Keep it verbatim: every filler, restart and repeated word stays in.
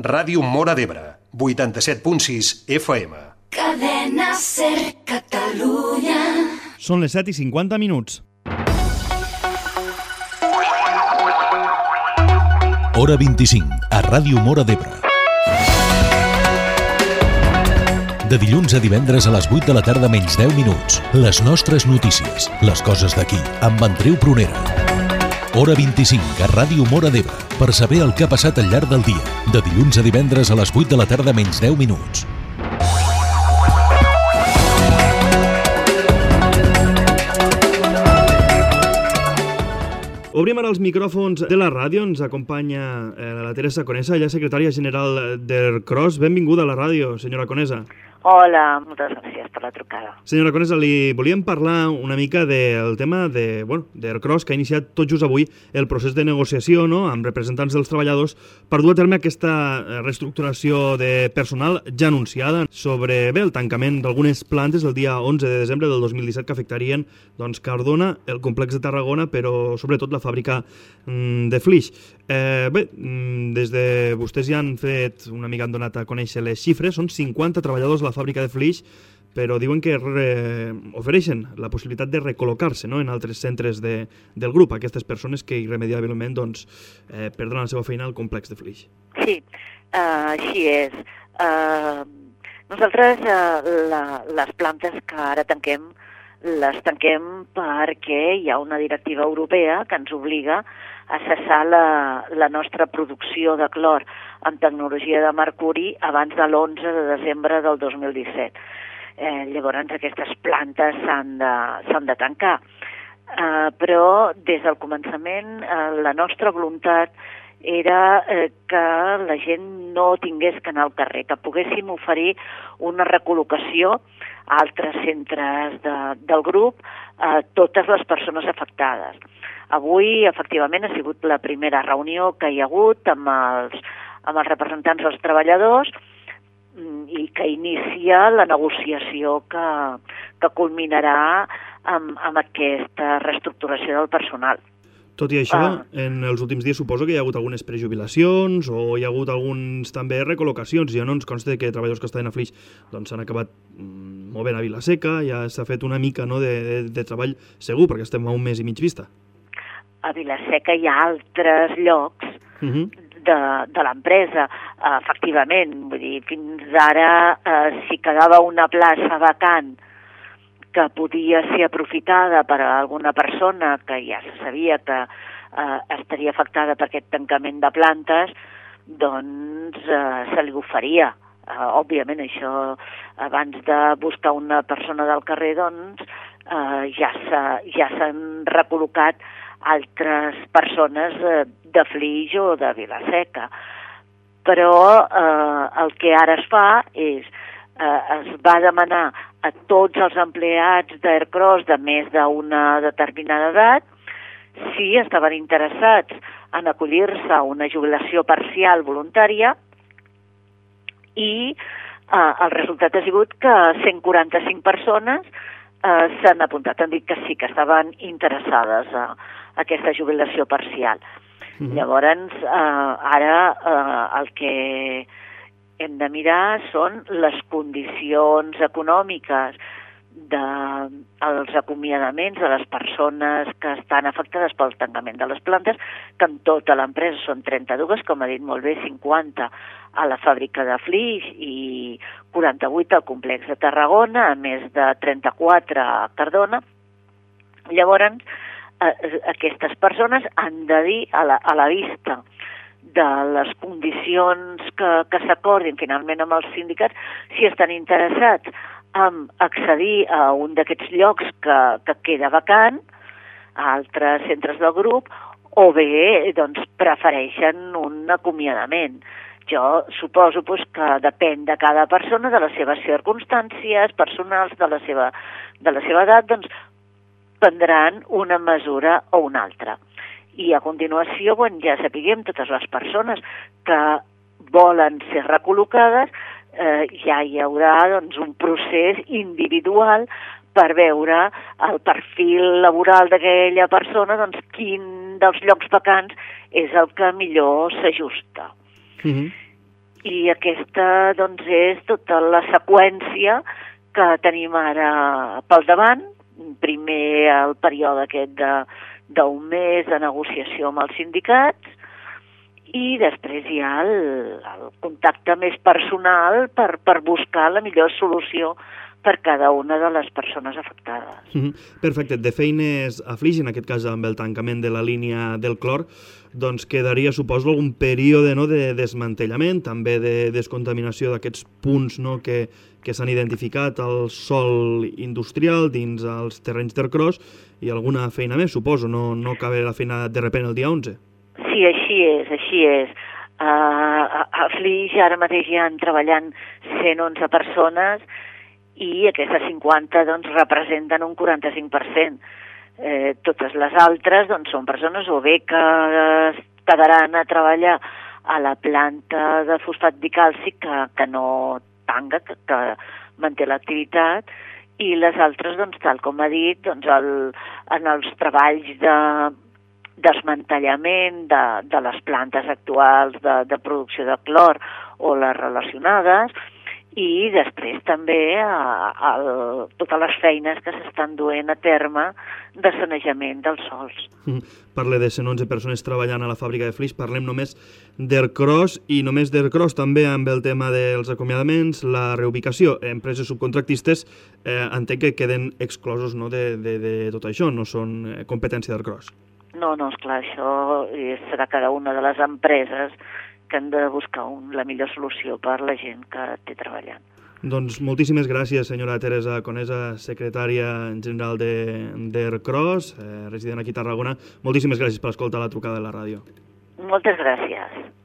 Ràdio Móra d'Ebre, vuitanta-set punt sis F M. Cadena SER Catalunya. Són les set i cinquanta minuts. Hora vint-i-cinc, a Ràdio Móra d'Ebre. De dilluns a divendres a les vuit de la tarda menys deu minuts. Les nostres notícies, les coses d'aquí, amb Andreu Prunera. Hora vint-i-cinc, a Ràdio Móra d'Ebre, per saber el que ha passat al llarg del dia. De dilluns a divendres a les vuit de la tarda menys deu minuts. Obrim ara els micròfons de la ràdio. Ens acompanya eh, la Teresa Conesa, ella és secretària general d'Ercros. Benvinguda a la ràdio, senyora Conesa. Hola, moltes gràcies per la trucada. Senyora Conesa, li volíem parlar una mica del tema de, bueno, d'Ercros, que ha iniciat tot just avui el procés de negociació, no?, amb representants dels treballadors per dur a terme aquesta reestructuració de personal ja anunciada sobre bé, el tancament d'algunes plantes el dia onze de desembre del dos mil disset que afectarien doncs, Cardona, el complex de Tarragona, però sobretot la fàbrica mm, de Flix. Eh, bé, des de vostès ja han fet una mica, han donat a conèixer les xifres, són cinquanta treballadors a la fàbrica de Flix, però diuen que re, ofereixen la possibilitat de recol·locar-se, no?, en altres centres de, del grup, aquestes persones que irremediablement doncs, eh, perdran la seva feina al complex de Flix. Sí, uh, així és. Uh, nosaltres uh, la, les plantes que ara tanquem, les tanquem perquè hi ha una directiva europea que ens obliga a cessar la, la nostra producció de clor amb tecnologia de mercuri abans de l'onze de desembre del dos mil disset. Eh, llavors aquestes plantes s'han de, s'han de tancar. Eh, però des del començament eh, la nostra voluntat era eh, que la gent no tingués que anar al carrer, que poguéssim oferir una recol·locació a altres centres de, del grup a totes les persones afectades. Avui, efectivament, ha sigut la primera reunió que hi ha hagut amb els, amb els representants dels treballadors i que inicia la negociació que, que culminarà amb, amb aquesta reestructuració del personal. Tot i això, ah. en els últims dies suposo que hi ha hagut algunes prejubilacions o hi ha hagut alguns també recol·locacions. Ja no ens consta que treballadors que estaven a Flix doncs, s'han acabat mm, movent a Vilaseca, ja s'ha fet una mica no, de, de, de treball segur, perquè estem a un mes i mig vista. A Vilaseca hi ha altres llocs uh-huh. de, de l'empresa, uh, efectivament. Vull dir, fins ara, uh, si quedava una plaça vacant que podia ser aprofitada per a alguna persona que ja se sabia que uh, estaria afectada per aquest tancament de plantes, doncs uh, se li oferia. Uh, òbviament, això, abans de buscar una persona del carrer, doncs uh, ja, s'ha, ja s'han recol·locat altres persones eh, de Flix o de Vilaseca. Però eh, el que ara es fa és, eh, es va demanar a tots els empleats d'Ercros de més d'una determinada edat si estaven interessats en acollir-se a una jubilació parcial voluntària i eh, el resultat ha sigut que cent quaranta-cinc persones eh, s'han apuntat, han dit que sí, que estaven interessades a aquesta jubilació parcial. Mm-hmm. Llavors, eh, ara eh, el que hem de mirar són les condicions econòmiques dels acomiadaments de les persones que estan afectades pel tancament de les plantes, que en tota l'empresa són trenta-dues, com ha dit molt bé, cinquanta a la fàbrica de Flix i quaranta-vuit al complex de Tarragona, a més de trenta-quatre a Cardona. Llavors, aquestes persones han de dir a la, a la vista de les condicions que, que s'acordin finalment amb els sindicats si estan interessats en accedir a un d'aquests llocs que, que queda vacant, a altres centres del grup, o bé doncs, prefereixen un acomiadament. Jo suposo pues, que depèn de cada persona, de les seves circumstàncies personals, de la seva, de la seva edat, doncs prendran una mesura o una altra. I a continuació, quan ja sapiguem totes les persones que volen ser recol·locades, eh, ja hi haurà doncs, un procés individual per veure el perfil laboral d'aquella persona, doncs quin dels llocs vacants és el que millor s'ajusta. Mm-hmm. I aquesta doncs, és tota la seqüència que tenim ara pel davant. Primer el període aquest d'un mes de negociació amb els sindicats i després hi ha el, el contacte més personal per, per buscar la millor solució per cada una de les persones afectades. Mm-hmm. Perfecte. De feines a Flix, en aquest cas amb el tancament de la línia del clor, doncs quedaria, suposo, algun període, no, de desmantellament, també de descontaminació d'aquests punts, no, que, que s'han identificat al sòl industrial dins els terrenys d'Ercros i alguna feina més, suposo, no, no acaba la feina de repent el dia onze. Sí, així és, així és. Uh, a, a Flix ara mateix hi han treballant cent onze persones i aquestes cinquanta doncs, representen un quaranta-cinc per cent. Eh, totes les altres doncs, són persones o bé que es quedaran a treballar a la planta de fosfat dicàlcic que, que no tanca, que, que manté l'activitat, i les altres, doncs, tal com ha dit, doncs, el, en els treballs de desmantellament de, de les plantes actuals de, de producció de clor o les relacionades, i després també a, a, a totes les feines que s'estan duent a terme de sanejament dels sòls. Mm. Parle de cent onze persones treballant a la fàbrica de Flix, parlem només d'Ercros i només d'Ercros també amb el tema dels acomiadaments, la reubicació. Empreses subcontractistes eh, entenc que queden exclosos, no, de, de, de tot això, no són competència d'Ercros. No, no, esclar, això serà cada una de les empreses que han de buscar un, la millor solució per la gent que té treballant. Doncs moltíssimes gràcies, senyora Teresa Conesa, secretària general d'Ercros, eh, resident aquí a Tarragona. Moltíssimes gràcies per escoltar la trucada de la ràdio. Moltes gràcies.